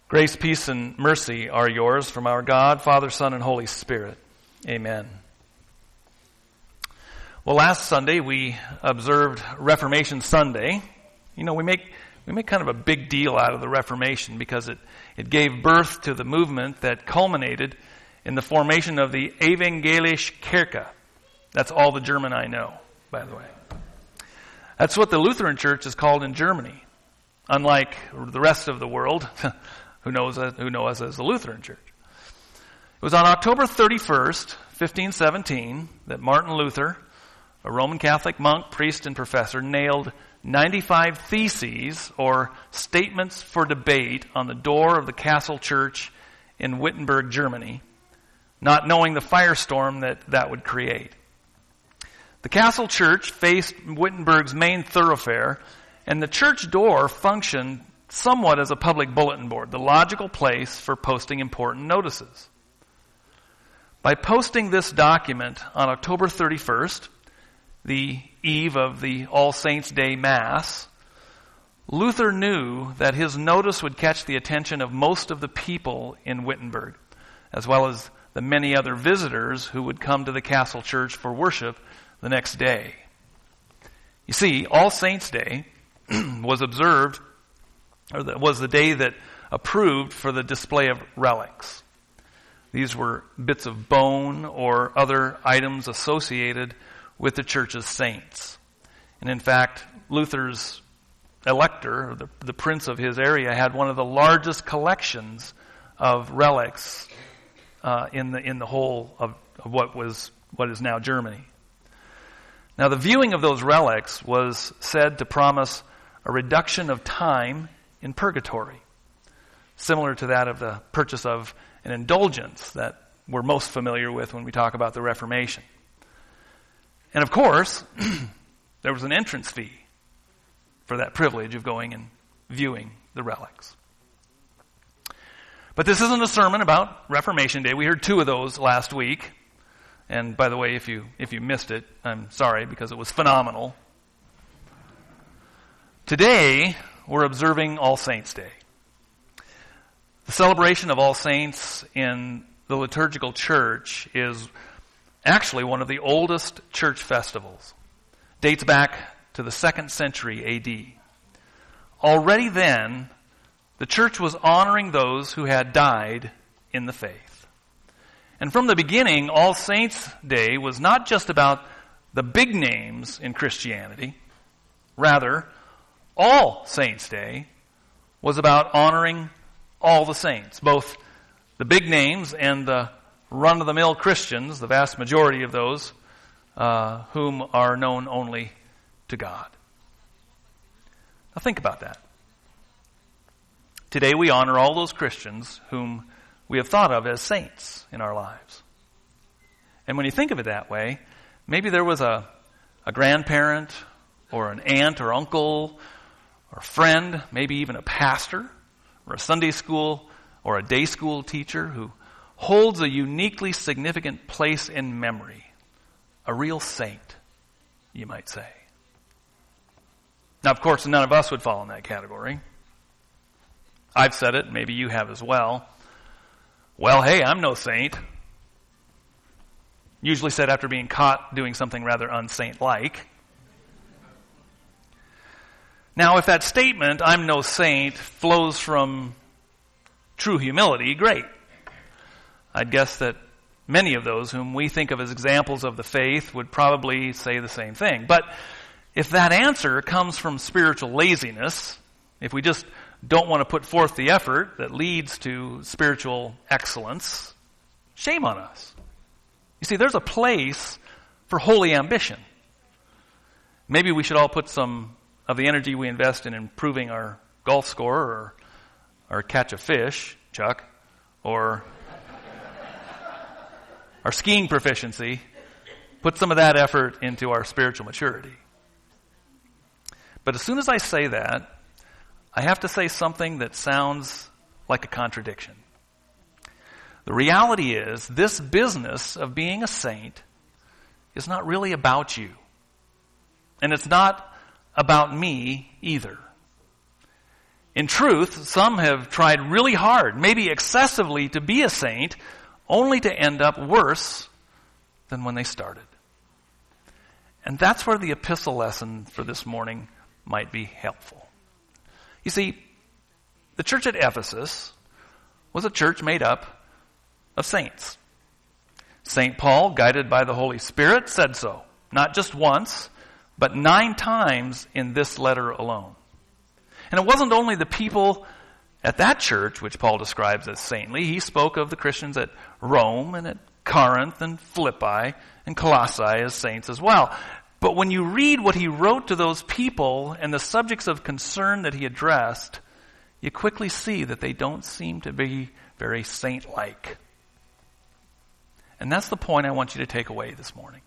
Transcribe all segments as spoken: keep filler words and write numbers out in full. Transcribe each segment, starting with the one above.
Grace, peace, and mercy are yours from our God, Father, Son, and Holy Spirit. Amen. Well, last Sunday we observed Reformation Sunday. You know, we make we make kind of a big deal out of the Reformation because it, it gave birth to the movement that culminated in the formation of the Evangelische Kirche. That's all the German I know, by the way. That's what the Lutheran Church is called in Germany, unlike the rest of the world. Who knows who know us as the Lutheran Church. It was on October thirty-first, fifteen seventeen, that Martin Luther, a Roman Catholic monk, priest, and professor, nailed ninety-five theses, or statements for debate, on the door of the Castle Church in Wittenberg, Germany, not knowing the firestorm that that would create. The Castle Church faced Wittenberg's main thoroughfare, and the church door functioned somewhat as a public bulletin board, the logical place for posting important notices. By posting this document on October thirty-first, the eve of the All Saints' Day Mass, Luther knew that his notice would catch the attention of most of the people in Wittenberg, as well as the many other visitors who would come to the Castle Church for worship the next day. You see, All Saints' Day was observed or that was the day that approved for the display of relics. These were bits of bone or other items associated with the church's saints. And in fact, Luther's elector, or the, the prince of his area, had one of the largest collections of relics uh, in the in the whole of, of what was what is now Germany. Now, the viewing of those relics was said to promise a reduction of time in purgatory, similar to that of the purchase of an indulgence that we're most familiar with when we talk about the Reformation. And of course, there was an entrance fee for that privilege of going and viewing the relics. But this isn't a sermon about Reformation Day. We heard two of those last week. And by the way, if you if you missed it, I'm sorry, because it was phenomenal. Today, we're observing All Saints' Day. The celebration of All Saints in the liturgical church is actually one of the oldest church festivals. Dates back to the second century A D. Already then, the church was honoring those who had died in the faith. And from the beginning, All Saints' Day was not just about the big names in Christianity. Rather, All Saints' Day was about honoring all the saints, both the big names and the run-of-the-mill Christians, the vast majority of those uh, whom are known only to God. Now think about that. Today we honor all those Christians whom we have thought of as saints in our lives. And when you think of it that way, maybe there was a, a grandparent or an aunt or uncle or a friend, maybe even a pastor or a Sunday school or a day school teacher who holds a uniquely significant place in memory. A real saint, you might say. Now, of course, none of us would fall in that category. I've said it, maybe you have as well. Well, hey, I'm no saint. Usually said after being caught doing something rather unsaint-like. Now, if that statement, I'm no saint, flows from true humility, great. I'd guess that many of those whom we think of as examples of the faith would probably say the same thing. But if that answer comes from spiritual laziness, if we just don't want to put forth the effort that leads to spiritual excellence, shame on us. You see, there's a place for holy ambition. Maybe we should all put some of the energy we invest in improving our golf score or our catch a fish, Chuck, or our skiing proficiency, put some of that effort into our spiritual maturity. But as soon as I say that, I have to say something that sounds like a contradiction. The reality is, this business of being a saint is not really about you. And it's not about me either. In truth, some have tried really hard, maybe excessively, to be a saint, only to end up worse than when they started. And that's where the epistle lesson for this morning might be helpful. You see, the church at Ephesus was a church made up of saints. Saint Paul, guided by the Holy Spirit, said so. Not just once, but nine times in this letter alone. And it wasn't only the people at that church, which Paul describes as saintly. He spoke of the Christians at Rome and at Corinth and Philippi and Colossae as saints as well. But when you read what he wrote to those people and the subjects of concern that he addressed, you quickly see that they don't seem to be very saint-like. And that's the point I want you to take away this morning.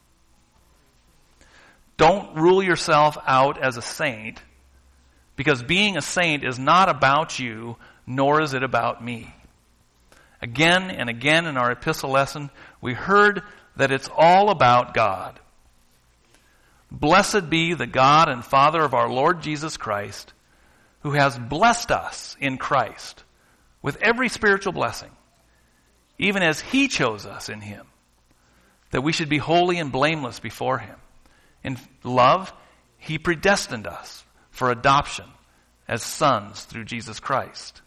Don't rule yourself out as a saint, because being a saint is not about you, nor is it about me. Again and again in our epistle lesson, we heard that it's all about God. Blessed be the God and Father of our Lord Jesus Christ, who has blessed us in Christ with every spiritual blessing, even as he chose us in him, that we should be holy and blameless before him. In love, he predestined us for adoption as sons through Jesus Christ.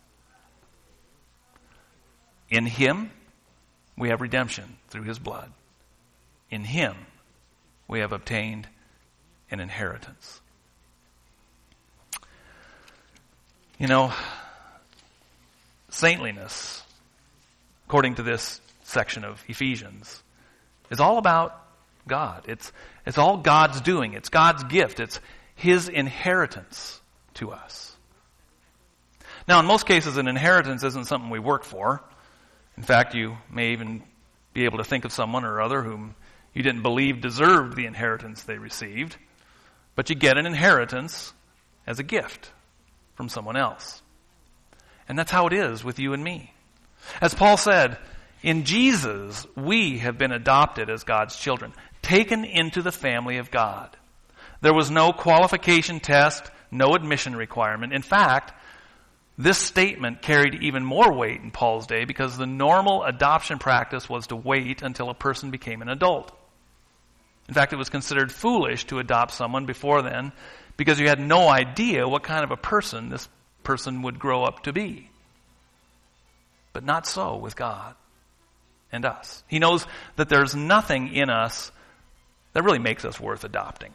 In him, we have redemption through his blood. In him, we have obtained an inheritance. You know, saintliness, according to this section of Ephesians, is all about God. It's, it's all God's doing. It's God's gift. It's his inheritance to us. Now, in most cases, an inheritance isn't something we work for. In fact, you may even be able to think of someone or other whom you didn't believe deserved the inheritance they received. But you get an inheritance as a gift from someone else. And that's how it is with you and me. As Paul said, in Jesus, we have been adopted as God's children, taken into the family of God. There was no qualification test, no admission requirement. In fact, this statement carried even more weight in Paul's day because the normal adoption practice was to wait until a person became an adult. In fact, it was considered foolish to adopt someone before then because you had no idea what kind of a person this person would grow up to be. But not so with God and us. He knows that there's nothing in us that really makes us worth adopting.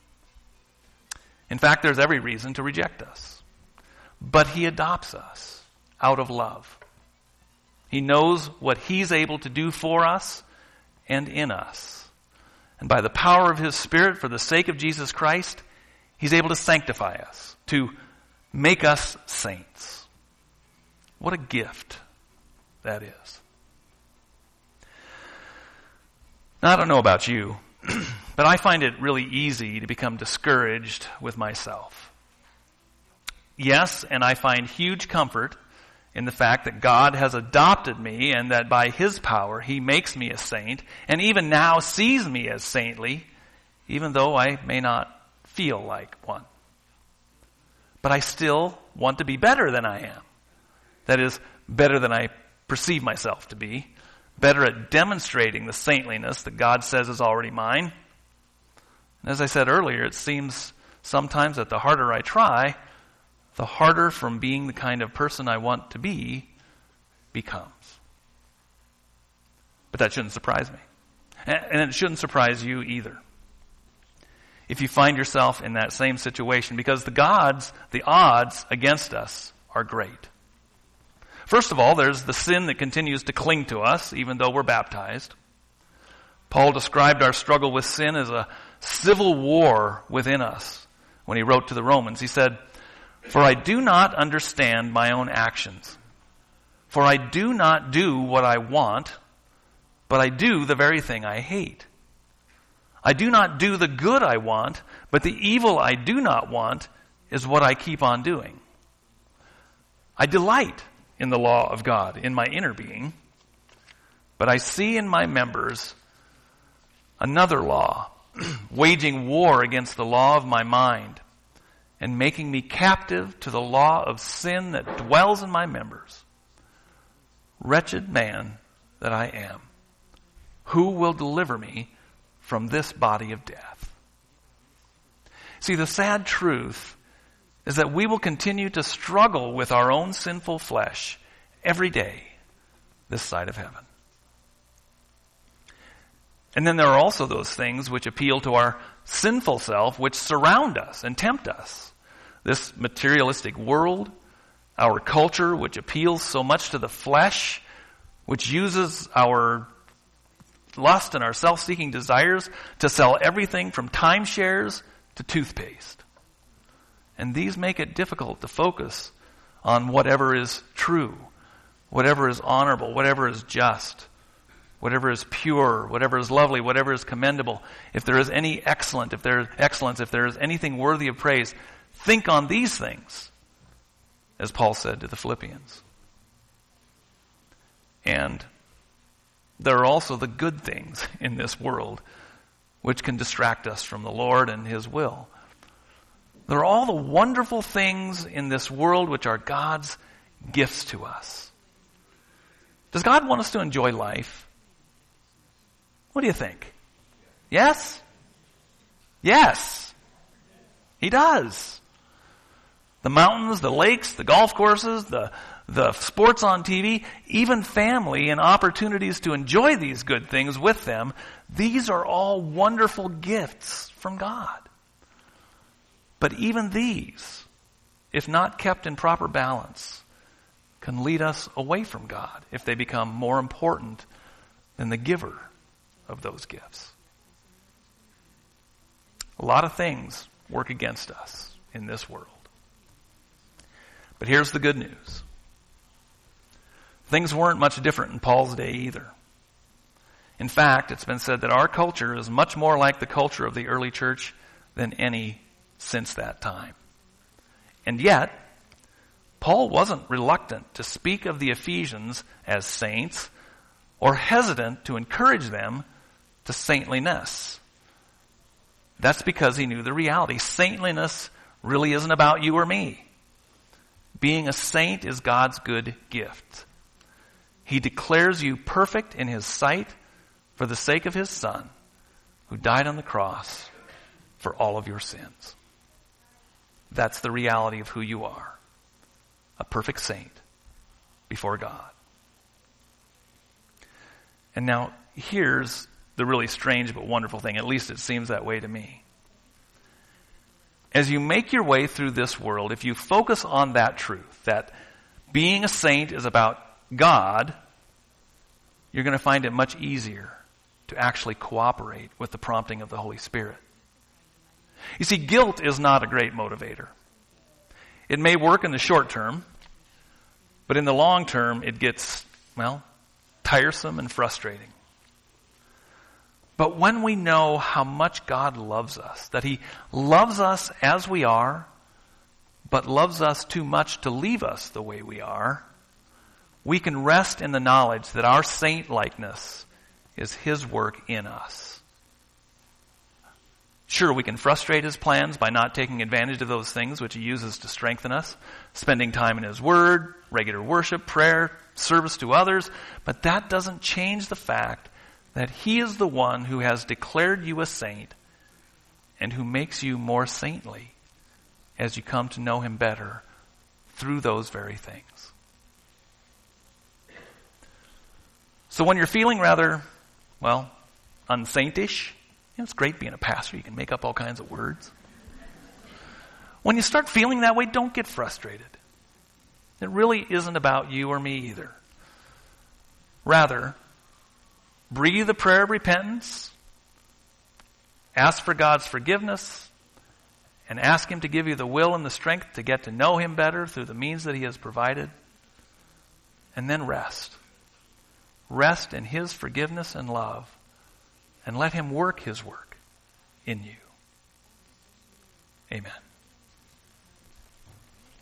In fact, there's every reason to reject us. But he adopts us out of love. He knows what he's able to do for us and in us. And by the power of his Spirit, for the sake of Jesus Christ, he's able to sanctify us, to make us saints. What a gift that is. Now, I don't know about you, but I find it really easy to become discouraged with myself. Yes, and I find huge comfort in the fact that God has adopted me and that by his power he makes me a saint and even now sees me as saintly, even though I may not feel like one. But I still want to be better than I am. That is, better than I perceive myself to be, better at demonstrating the saintliness that God says is already mine. And as I said earlier, it seems sometimes that the harder I try, the harder from being the kind of person I want to be becomes. But that shouldn't surprise me. And it shouldn't surprise you either, if you find yourself in that same situation, because the gods, the odds against us are great. First of all, there's the sin that continues to cling to us, even though we're baptized. Paul described our struggle with sin as a civil war within us when he wrote to the Romans. He said, "For I do not understand my own actions. For I do not do what I want, but I do the very thing I hate. I do not do the good I want, but the evil I do not want is what I keep on doing. I delight in the law of God, in my inner being, but I see in my members another law, waging war against the law of my mind and making me captive to the law of sin that dwells in my members. Wretched man that I am, who will deliver me from this body of death? See, the sad truth is that we will continue to struggle with our own sinful flesh every day this side of heaven. And then there are also those things which appeal to our sinful self, which surround us and tempt us. This materialistic world, our culture, which appeals so much to the flesh, which uses our lust and our self-seeking desires to sell everything from timeshares to toothpaste. And these make it difficult to focus on whatever is true, whatever is honorable, whatever is just, whatever is pure, whatever is lovely, whatever is commendable. If there is any excellent, if there is excellence, if there is anything worthy of praise, think on these things, as Paul said to the Philippians. And there are also the good things in this world which can distract us from the Lord and His will. There are all the wonderful things in this world which are God's gifts to us. Does God want us to enjoy life? What do you think? Yes? Yes. He does. The mountains, the lakes, the golf courses, the, the sports on T V, even family and opportunities to enjoy these good things with them, these are all wonderful gifts from God. But even these, if not kept in proper balance, can lead us away from God if they become more important than the giver of those gifts. A lot of things work against us in this world. But here's the good news. Things weren't much different in Paul's day either. In fact, it's been said that our culture is much more like the culture of the early church than any since that time. And yet, Paul wasn't reluctant to speak of the Ephesians as saints or hesitant to encourage them to saintliness. That's because he knew the reality. Saintliness really isn't about you or me. Being a saint is God's good gift. He declares you perfect in His sight for the sake of His Son, who died on the cross for all of your sins. That's the reality of who you are. A perfect saint before God. And now, here's the really strange but wonderful thing. At least it seems that way to me. As you make your way through this world, if you focus on that truth, that being a saint is about God, you're going to find it much easier to actually cooperate with the prompting of the Holy Spirit. You see, guilt is not a great motivator. It may work in the short term, but in the long term, it gets, well, tiresome and frustrating. But when we know how much God loves us, that He loves us as we are, but loves us too much to leave us the way we are, we can rest in the knowledge that our saint-likeness is His work in us. Sure, we can frustrate His plans by not taking advantage of those things which He uses to strengthen us, spending time in His Word, regular worship, prayer, service to others, but that doesn't change the fact that He is the one who has declared you a saint and who makes you more saintly as you come to know Him better through those very things. So when you're feeling rather, well, unsaintish, you know, it's great being a pastor. You can make up all kinds of words. When you start feeling that way, don't get frustrated. It really isn't about you or me either. Rather, breathe a prayer of repentance, ask for God's forgiveness, and ask Him to give you the will and the strength to get to know Him better through the means that He has provided. And then rest. Rest in His forgiveness and love, and let Him work His work in you. Amen.